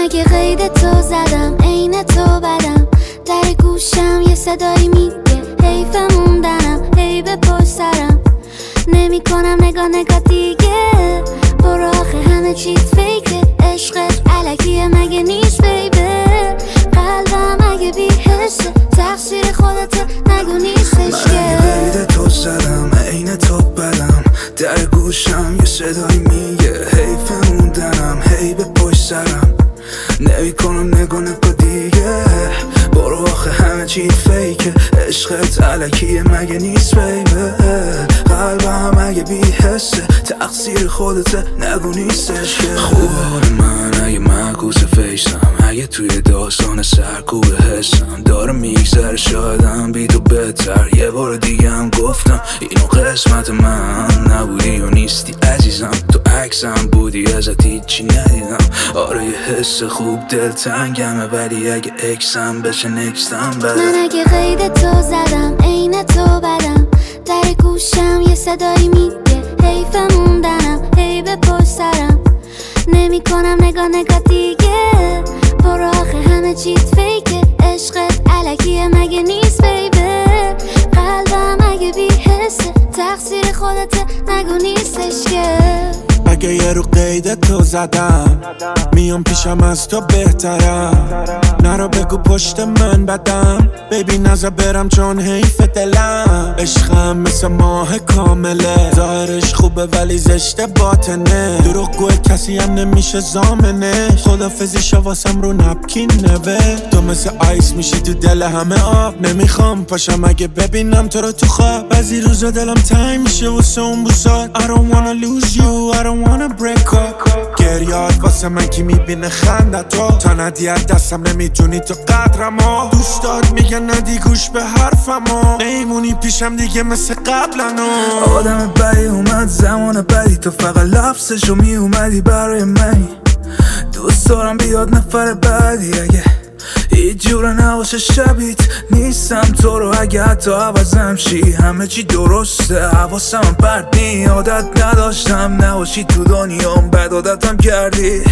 اگه قید تو زدم عین تو بدم، در گوشم یه صدایی میگه حیف موندنم، هی به پشت سرم نمی کنم نگاه دیگه. برو آخه همه چیت فیکه، عشقت علکیه مگه نیست بیبه. قلبم اگه بی حسه تقصیر خودته نگو نیستش که. من اگه قید تو زدم عین تو بدم، در گوشم یه صدایی میگه حیف موندنم، هی به پشت سرم نمی کنم نگاه دیگه. برو آخه همه چیت فیکه، عشقت علکیه مگه نیست بیبه. قلبم اگه بی حسه تقصیر خودته نگو نیستش که. خوب حال من اگه معکوس فیسم، اگه توی داستان سرکوب حسم داره میگذره، شایدم بی تو بهتر. یه بار دیگه هم گفتم اینو قسمت من نبودی و نیستی عزیزم، تو عکسم بودی ازت هیچی ندیدم. آره یه حس خوب دلتنگمه، ولی اگه اکسم بشه نکستم بده. من اگه قید تو زدم عین تو بدم، در گوشم یه صدایی میگه حیف موندنم، هی به پشت سرم نمی کنم نگاه دیگه. برو آخه همه چیت فیکه، عشقت علکیه مگه نیست بیبه. قلبم اگه بی حسه تقصیر خودته نگو نیستش که. اگه یه رو قید تو زدم میام پیشم از تو بهترم، نرو بگو پشت من بدم بیبی نزا برم چون حیف دلم. عشقم مثل ماه کامله، ظاهرش خوبه ولی زشت باطنه، دروغگوه کسی هم نمیشه زامنش. خدافزی واسم رو نپکین نوه، تو مثل آیس میشی تو دل همه آب. نمیخوام پاشم اگه ببینم تو رو تو خواب، بعضی روزا دلم تنگ میشه واسه اون بوسات. I don't wanna lose you, I don't wanna break up. گریاد واسه من کی میبینه خنده تو، تا ندی از دستم نمیتونی تو قدرمو. دوستات میگن ندی گوش به حرفمو، نیمونی پیشم دیگه مثل قبلنو. آدم بدی اومد زمان بدی، تو فقط لفظشو میومدی برای من. دوست دارم بیاد نفر بعدی، اگه هیچ جوره نباشه شبیت نیستم تو رو. اگه حتی عوضم شی همه چی درسته، حواسم پرت نی. عادت نداشتم نباشی تو دنیام، بد عادتم کردی.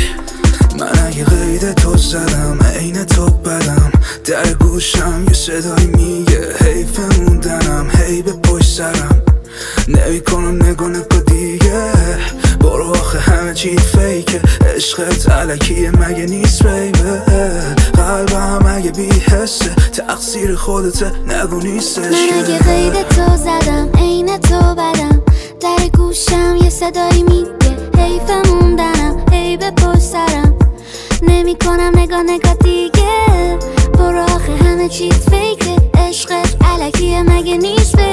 من اگه قید تو زدم عین تو بدم، در گوشم یه صدایی میگه حیف موندنم، هی به پشت سرم نمی کنم نگاه دیگه. برو آخه همه چیت فیکه، عشقت علکیه مگه نیست بیبه. قلبم اگه بی حسه تقصیر خودته نگو نیستش که. من اگه قید تو زدم عین تو بدم، در گوشم یه صدایی میگه حیف موندنم، هی به پشت سرم نمی کنم نگاه دیگه. برو آخه همه چیت فیکه، عشقت علکیه مگه نیست بیبه.